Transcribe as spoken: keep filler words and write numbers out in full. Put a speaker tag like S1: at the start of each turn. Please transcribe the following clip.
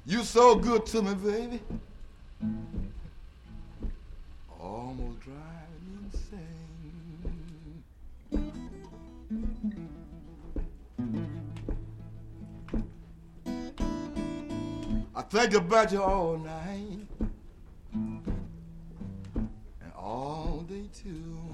S1: You so good to me, baby. Almost drive me insane. I think about you all night and all day too.